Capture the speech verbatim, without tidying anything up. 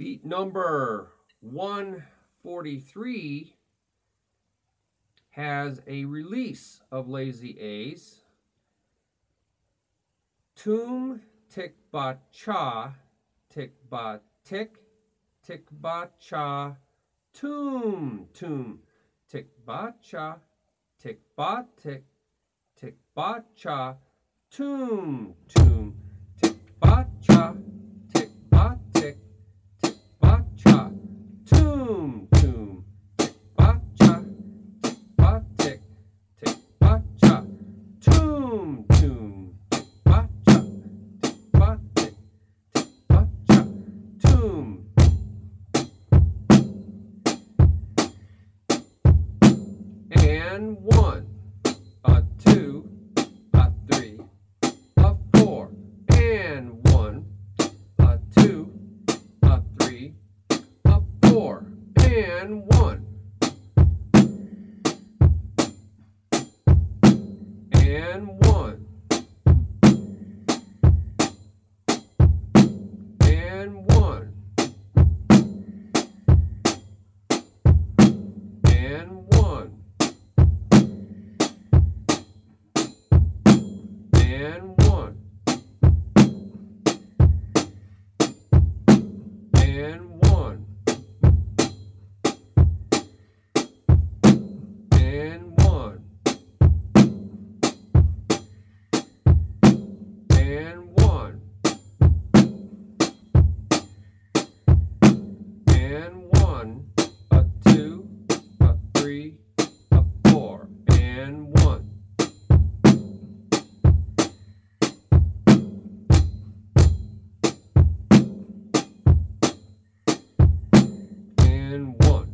Beat number one forty-three has a release of lazy A's. Tum tik ba cha, tik ba tik, tik ba cha, tum tum, tik ba cha, tik ba tik, tik ba cha, tum tum, tik ba cha, tik ba tik, tik ba cha, tum tum, tik ba cha, tik ba tik, tik ba cha, tum tum, tik ba cha, tik ba tik, tik ba cha, tum. And one, a two, a three, a four, and one, a two, a three, a four, and one, and one, and one, and one. And one, and one, and one, and one, and one, a two, a three, a four, and one. And one.